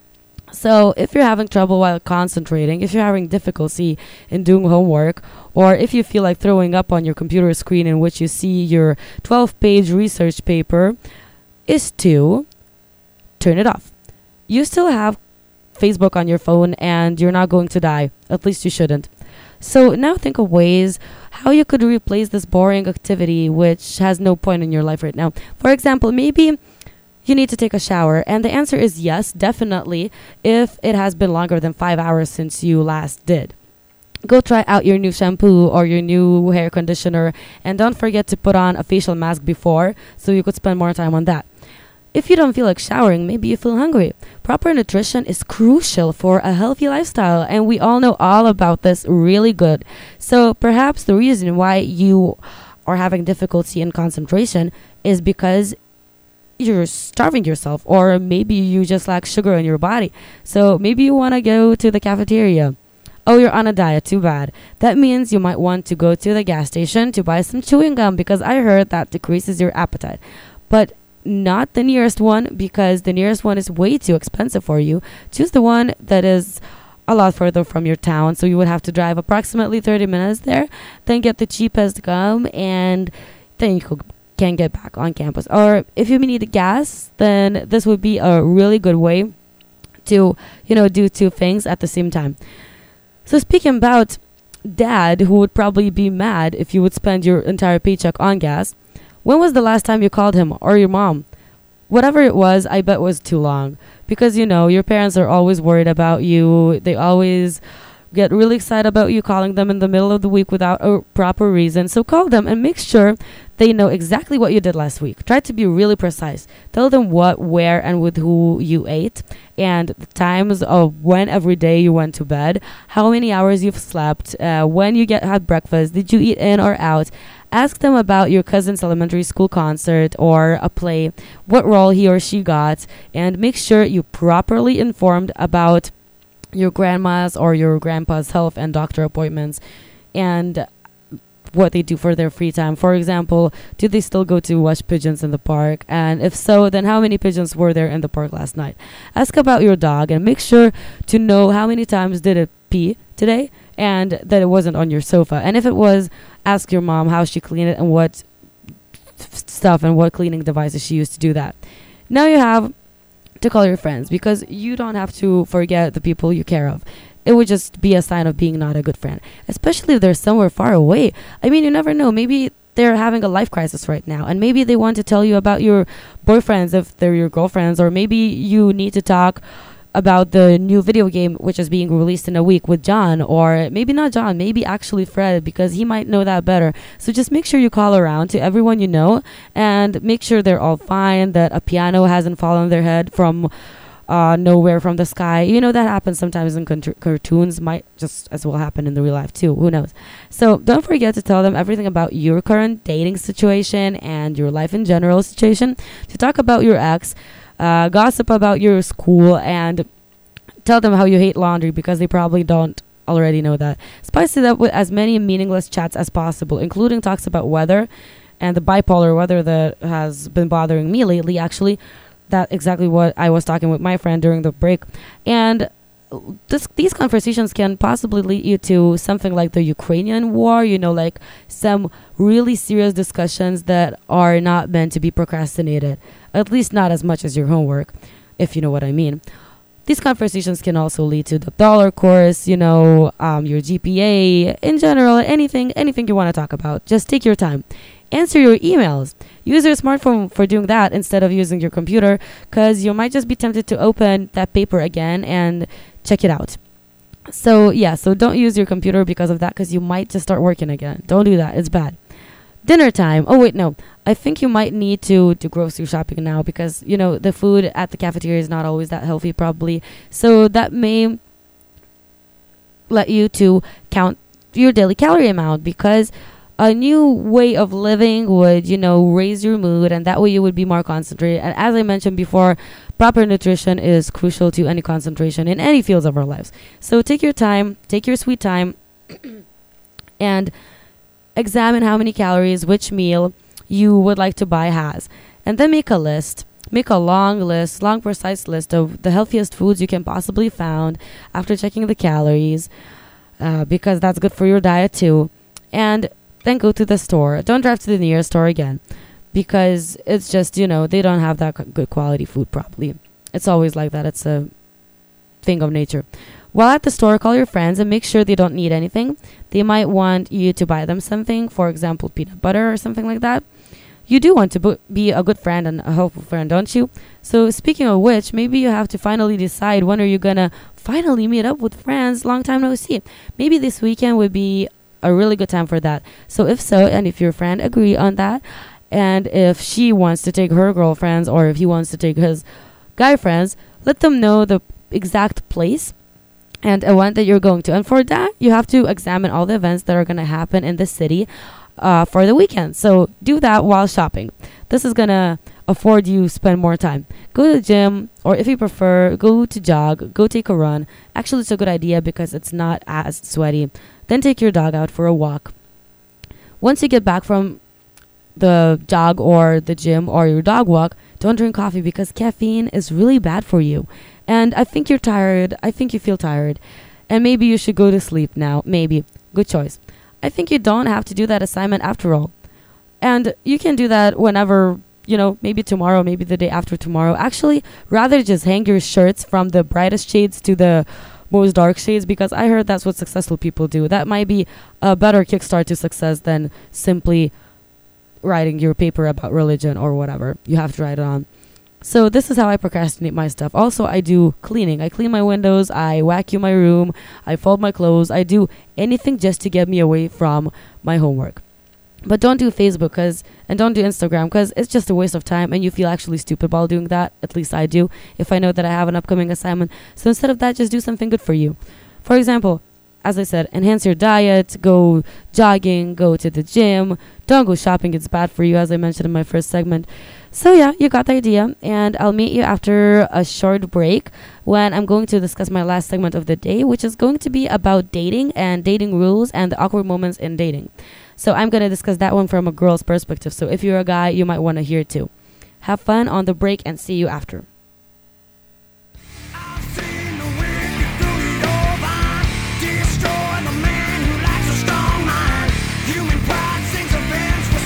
So if you're having trouble while concentrating, if you're having difficulty in doing homework, or if you feel like throwing up on your computer screen in which you see your twelve-page research paper, is to turn it off. You still have Facebook on your phone and you're not going to die. At least you shouldn't. So now think of ways how you could replace this boring activity which has no point in your life right now. For example, maybe you need to take a shower, and the answer is yes, definitely, if it has been longer than five hours since you last did. Go try out your new shampoo or your new hair conditioner, and don't forget to put on a facial mask before so you could spend more time on that. If you don't feel like showering, maybe you feel hungry. Proper nutrition is crucial for a healthy lifestyle, and we all know all about this really good. So perhaps the reason why you are having difficulty in concentration is because you're starving yourself, or maybe you just lack sugar in your body. So maybe you want to go to the cafeteria. Oh, you're on a diet, too bad. That means you might want to go to the gas station to buy some chewing gum, because I heard that decreases your appetite. But not the nearest one, because the nearest one is way too expensive for you. Choose the one that is a lot further from your town, so you would have to drive approximately thirty minutes there, then get the cheapest gum, and then you could, can get back on campus. Or if you need gas, then this would be a really good way to, you know, do two things at the same time. So speaking about dad, who would probably be mad if you would spend your entire paycheck on gas, when was the last time you called him or your mom? Whatever it was, I bet was too long. Because, you know, your parents are always worried about you. They always get really excited about you calling them in the middle of the week without a proper reason. So call them and make sure they know exactly what you did last week. Try to be really precise. Tell them what, where, and with who you ate, and the times of when every day you went to bed, how many hours you've slept, uh, when you get had breakfast, did you eat in or out. Ask them about your cousin's elementary school concert or a play, what role he or she got, and make sure you properly informed about your grandma's or your grandpa's health and doctor appointments, and what they do for their free time. For example, do they still go to watch pigeons in the park? And if so, then how many pigeons were there in the park last night? Ask about your dog and make sure to know how many times did it pee today, and that it wasn't on your sofa. And if it was, ask your mom how she cleaned it and what f- stuff and what cleaning devices she used to do that. Now you have to call your friends, because you don't have to forget the people you care of. It would just be a sign of being not a good friend, especially if they're somewhere far away. I mean, you never know. Maybe they're having a life crisis right now, and maybe they want to tell you about your boyfriends if they're your girlfriends, or maybe you need to talk about the new video game which is being released in a week with John, or maybe not John, maybe actually Fred, because he might know that better. So just make sure you call around to everyone you know and make sure they're all fine, that a piano hasn't fallen on their head from uh, nowhere from the sky. You know, that happens sometimes in cont- cartoons, might just as well happen in the real life too. Who knows? So don't forget to tell them everything about your current dating situation and your life in general situation, to talk about your ex, Uh, gossip about your school, and tell them how you hate laundry, because they probably don't already know that. Spice it up with as many meaningless chats as possible, including talks about weather and the bipolar weather that has been bothering me lately. Actually, that's exactly what I was talking with my friend during the break. And this, these conversations can possibly lead you to something like the Ukrainian war, you know, like some really serious discussions that are not meant to be procrastinated, at least not as much as your homework, if you know what I mean. These conversations can also lead to the dollar course, you know, um, your G P A, in general, anything, anything you want to talk about. Just take your time. Answer your emails. Use your smartphone for doing that instead of using your computer, because you might just be tempted to open that paper again and check it out. So, yeah, so don't use your computer because of that, because you might just start working again. Don't do that. It's bad. Dinner time. Oh, wait, no. I think you might need to do grocery shopping now, because, you know, the food at the cafeteria is not always that healthy, probably. So that may let you to count your daily calorie amount, because a new way of living would, you know, raise your mood, and that way you would be more concentrated. And as I mentioned before, proper nutrition is crucial to any concentration in any fields of our lives. So take your time, take your sweet time, and examine how many calories which meal you would like to buy has. And then make a list. Make a long list, long precise list of the healthiest foods you can possibly find after checking the calories, uh, because that's good for your diet too. And then go to the store. Don't drive to the nearest store again, because it's just, you know, they don't have that c- good quality food probably. It's always like that. It's a thing of nature. While at the store, call your friends and make sure they don't need anything. They might want you to buy them something, for example, peanut butter or something like that. You do want to bo- be a good friend and a helpful friend, don't you? So speaking of which, maybe you have to finally decide when are you gonna finally meet up with friends. Long time no see. Maybe this weekend would be a really good time for that. So if so, and if your friend agree on that, and if she wants to take her girlfriends, or if he wants to take his guy friends, let them know the exact place and event that you're going to. And for that, you have to examine all the events that are going to happen in the city uh, for the weekend. So do that while shopping. This is going to afford you spend more time. Go to the gym, or if you prefer, go to jog, go take a run. Actually, it's a good idea because it's not as sweaty. Then take your dog out for a walk. Once you get back from the jog or the gym or your dog walk, don't drink coffee, because caffeine is really bad for you. And I think you're tired. I think you feel tired. And maybe you should go to sleep now. Maybe. Good choice. I think you don't have to do that assignment after all. And you can do that whenever, you know, maybe tomorrow, maybe the day after tomorrow. Actually, rather just hang your shirts from the brightest shades to the most dark shades, because I heard that's what successful people do. That might be a better kickstart to success than simply writing your paper about religion or whatever you have to write it on. So this is how I procrastinate my stuff. Also, I do cleaning. I clean my windows, I vacuum my room, I fold my clothes. I do anything just to get me away from my homework. But don't do Facebook, cause, and don't do Instagram, because it's just a waste of time, and you feel actually stupid while doing that. At least I do, if I know that I have an upcoming assignment. So instead of that, just do something good for you. For example, as I said, enhance your diet, go jogging, go to the gym. Don't go shopping, it's bad for you, as I mentioned in my first segment. So yeah, you got the idea, and I'll meet you after a short break when I'm going to discuss my last segment of the day, which is going to be about dating and dating rules and the awkward moments in dating. So I'm going to discuss that one from a girl's perspective. So if you're a guy, you might want to hear it too. Have fun on the break, and see you after.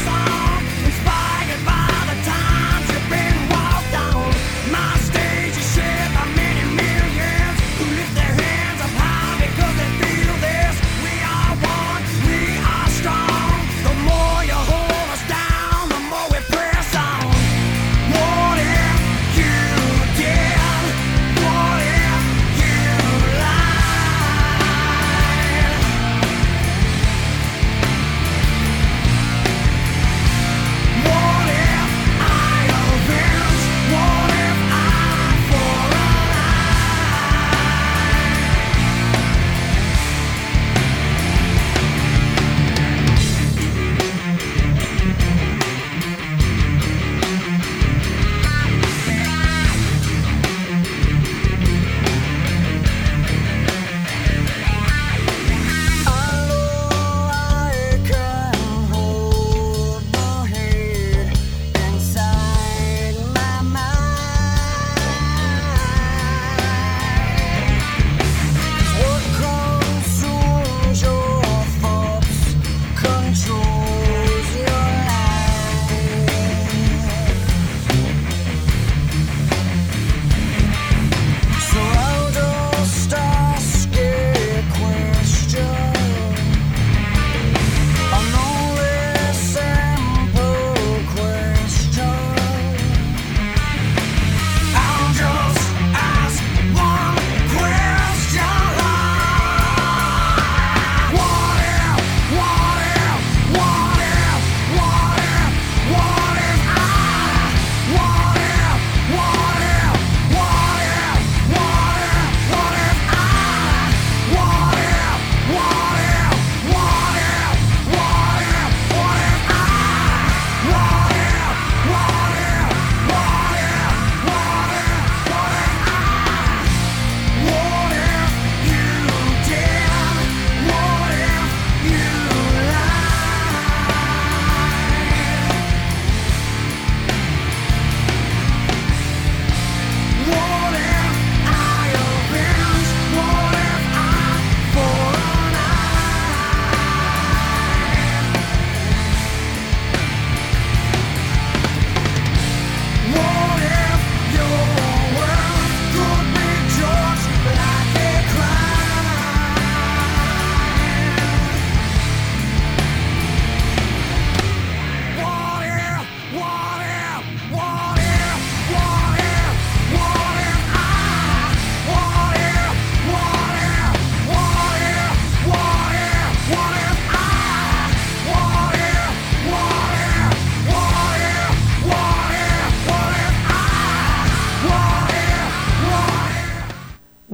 Inspired by the times you've been walked on. My stage is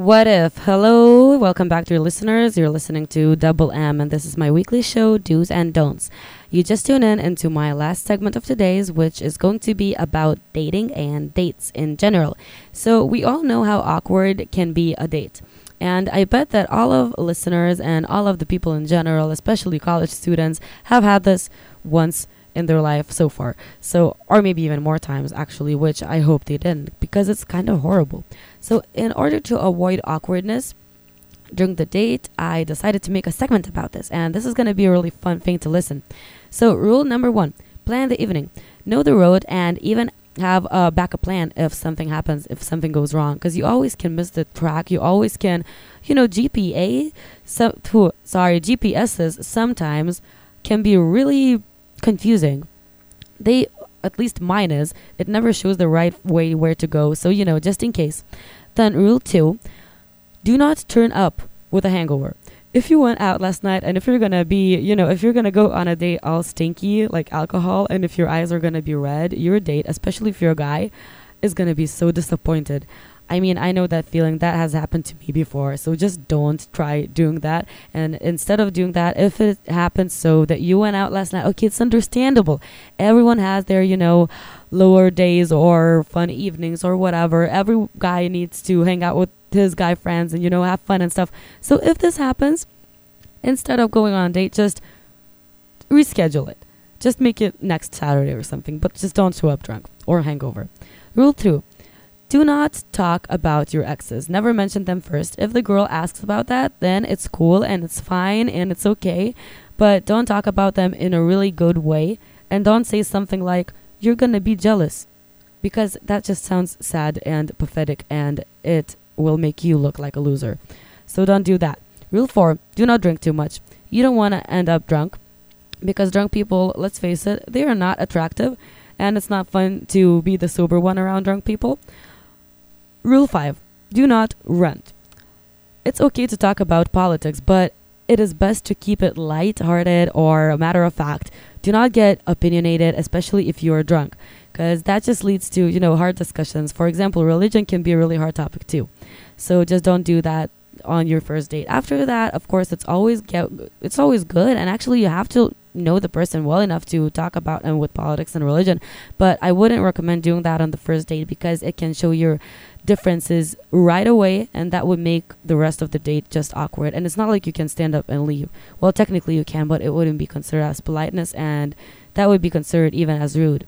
What if? Hello, welcome back to your listeners. You're listening to Double M, and this is my weekly show, Do's and Don'ts. You just tune in into my last segment of today's, which is going to be about dating and dates in general. So we all know how awkward can be a date. And I bet that all of listeners and all of the people in general, especially college students, have had this once in their life so far. So, or maybe even more times actually, which I hope they didn't, because it's kind of horrible. So in order to avoid awkwardness during the date, I decided to make a segment about this, and this is going to be a really fun thing to listen. So rule number one, plan the evening. Know the road and even have a backup plan if something happens, if something goes wrong, because you always can miss the track. You always can, you know, G P A, so, phew, sorry, G P S's sometimes can be really confusing. They, at least mine is, it never shows the right way where to go. So, you know, just in case. Then rule two, do not turn up with a hangover. If you went out last night and if you're gonna be, you know, if you're gonna go on a date all stinky like alcohol, and if your eyes are gonna be red, your date, especially if you're a guy, is gonna be so disappointed. I mean, I know that feeling. That has happened to me before. So just don't try doing that. And instead of doing that, if it happens so that you went out last night, okay, it's understandable. Everyone has their, you know, lower days or fun evenings or whatever. Every guy needs to hang out with his guy friends and, you know, have fun and stuff. So if this happens, instead of going on a date, just reschedule it. Just make it next Saturday or something. But just don't show up drunk or hangover. Rule two. Do not talk about your exes. Never mention them first. If the girl asks about that, then it's cool and it's fine and it's okay. But don't talk about them in a really good way. And don't say something like, you're gonna be jealous. Because that just sounds sad and pathetic and it will make you look like a loser. So don't do that. Rule four, do not drink too much. You don't want to end up drunk. Because drunk people, let's face it, they are not attractive. And it's not fun to be the sober one around drunk people. Rule five, do not rant. It's okay to talk about politics, but it is best to keep it light-hearted or a matter of fact. Do not get opinionated, especially if you are drunk, because that just leads to, you know, hard discussions. For example, religion can be a really hard topic too. So just don't do that on your first date. After that, of course, it's always get, it's always good, and actually you have to know the person well enough to talk about and with politics and religion. But I wouldn't recommend doing that on the first date because it can show your differences right away, and that would make the rest of the date just awkward. And it's not like you can stand up and leave. Well, technically you can, but it wouldn't be considered as politeness, and that would be considered even as rude.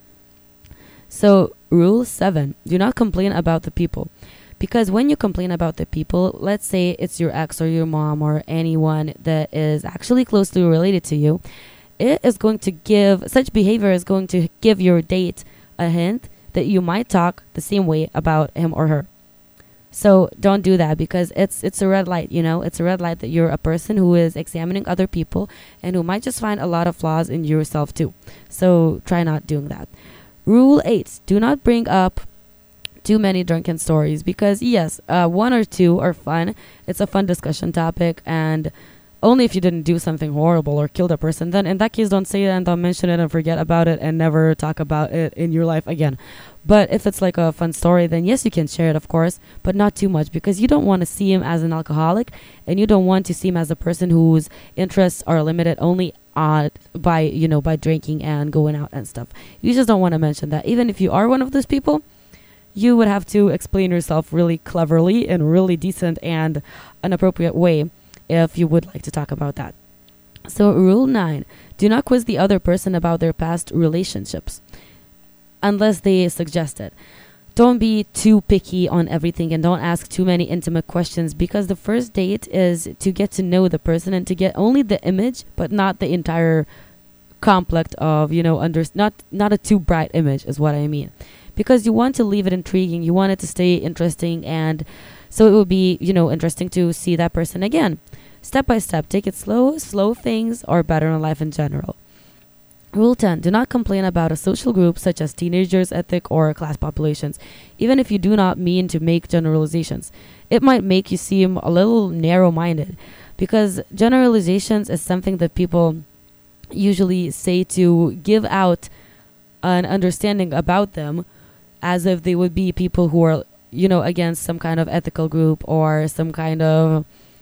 So rule seven, do not complain about the people. Because when you complain about the people, let's say it's your ex or your mom or anyone that is actually closely related to you, it is going to give, such behavior is going to give your date a hint that you might talk the same way about him or her. So don't do that, because it's it's a red light, you know, it's a red light that you're a person who is examining other people and who might just find a lot of flaws in yourself too. So try not doing that. Rule eight, do not bring up too many drunken stories, because yes, uh, one or two are fun. It's a fun discussion topic, and only if you didn't do something horrible or killed a person, then in that case don't say it and don't mention it and forget about it and never talk about it in your life again. But if it's like a fun story, then yes, you can share it, of course, but not too much, because you don't want to see him as an alcoholic, and you don't want to see him as a person whose interests are limited only uh, by, you know, by drinking and going out and stuff. You just don't want to mention that. Even if you are one of those people, you would have to explain yourself really cleverly in a really decent and an appropriate way if you would like to talk about that. So rule nine, do not quiz the other person about their past relationships unless they suggest it. Don't be too picky on everything and don't ask too many intimate questions, because the first date is to get to know the person and to get only the image but not the entire complex of, you know, under not not a too bright image is what I mean. Because you want to leave it intriguing, you want it to stay interesting, and so it would be, you know, interesting to see that person again. Step by step, take it slow. Slow things are better in life in general. Rule ten, do not complain about a social group such as teenagers, ethnic, or class populations, even if you do not mean to make generalizations. It might make you seem a little narrow-minded, because generalizations is something that people usually say to give out an understanding about them, as if they would be people who are you know, against some kind of ethical group or some kind of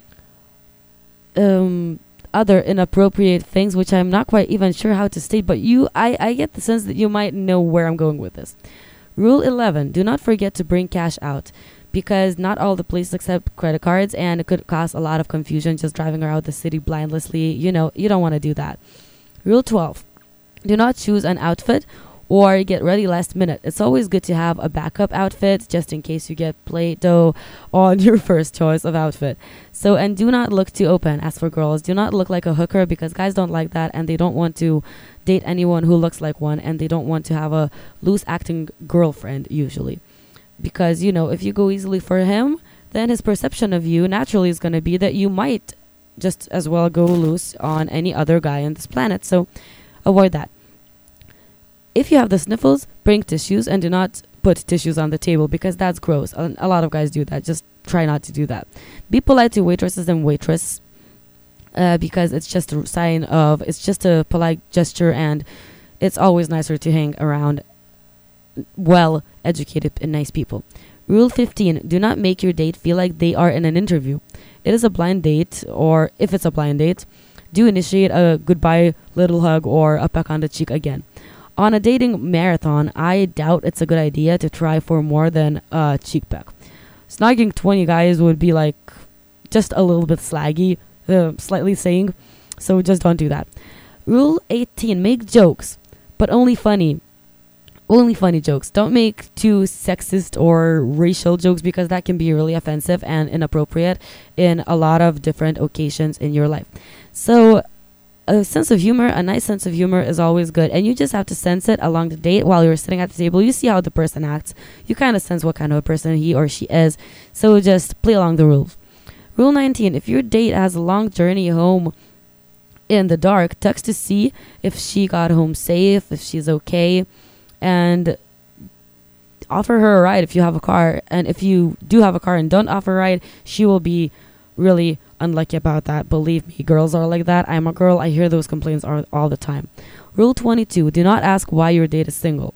um other inappropriate things, which I'm not quite even sure how to state, but you I, I get the sense that you might know where I'm going with this. Rule eleven, do not forget to bring cash out, because not all the places accept credit cards and it could cause a lot of confusion just driving around the city blindlessly. You know, you don't want to do that. Rule twelve, do not choose an outfit or get ready last minute. It's always good to have a backup outfit just in case you get Play-Doh on your first choice of outfit. So, and do not look too open. As for girls, do not look like a hooker, because guys don't like that and they don't want to date anyone who looks like one, and they don't want to have a loose acting girlfriend usually. Because, you know, if you go easily for him, then his perception of you naturally is going to be that you might just as well go loose on any other guy on this planet. So avoid that. If you have the sniffles, bring tissues, and do not put tissues on the table, because that's gross. A, a lot of guys do that. Just try not to do that. Be polite to waitresses and waitress, uh, because it's just a sign of, it's just a polite gesture, and it's always nicer to hang around well-educated and nice people. Rule fifteen, do not make your date feel like they are in an interview. It is a blind date, or if it's a blind date, do initiate a goodbye, little hug, or a peck on the cheek again. On a dating marathon, I doubt it's a good idea to try for more than a cheek peck. Snagging twenty guys would be like just a little bit slaggy, uh, slightly saying, so just don't do that. Rule eighteen, make jokes, but only funny. Only funny jokes. Don't make too sexist or racial jokes, because that can be really offensive and inappropriate in a lot of different occasions in your life. So a sense of humor, a nice sense of humor is always good, and you just have to sense it along the date while you're sitting at the table. You see how the person acts. You kind of sense what kind of a person he or she is. So just play along the rules. Rule nineteen, if your date has a long journey home in the dark, text to see if she got home safe, if she's okay, and offer her a ride if you have a car. And if you do have a car and don't offer a ride, she will be really unlucky about that. Believe me, girls are like that. I'm a girl. I hear those complaints all, all the time. Rule twenty-two, do not ask why your date is single.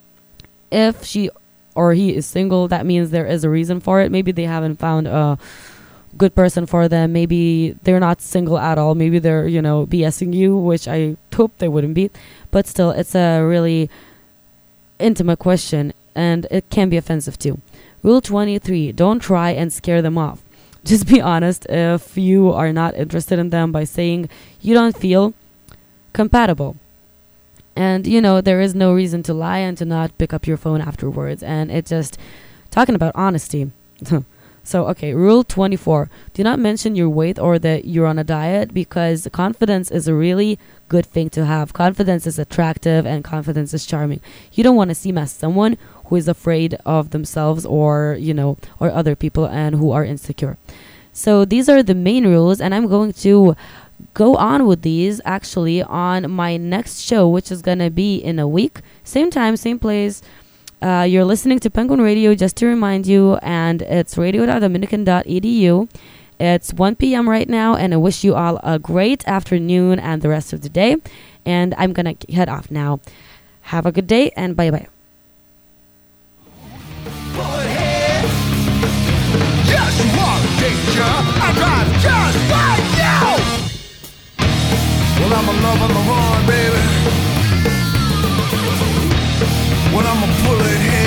If she or he is single, that means there is a reason for it. Maybe they haven't found a good person for them. Maybe they're not single at all. Maybe they're, you know, BSing you, which I hope they wouldn't be. But still, it's a really intimate question, and it can be offensive too. Rule twenty-three, don't try and scare them off. Just be honest if you are not interested in them by saying you don't feel compatible. And, you know, there is no reason to lie and to not pick up your phone afterwards. And it's just talking about honesty. So, okay, rule twenty-four. Do not mention your weight or that you're on a diet, because confidence is a really good thing to have. Confidence is attractive and confidence is charming. You don't want to seem as someone who is afraid of themselves or, you know, or other people and who are insecure. So these are the main rules, and I'm going to go on with these actually on my next show, which is going to be in a week. Same time, same place. Uh, you're listening to Penguin Radio, just to remind you, and it's radio dot dominican dot e d u. It's one p.m. right now, and I wish you all a great afternoon and the rest of the day. And I'm going to head off now. Have a good day, and bye-bye. Yes, you are a danger. I drive just like you. Well, I'm a love on the run, baby. When I'm a bullet head.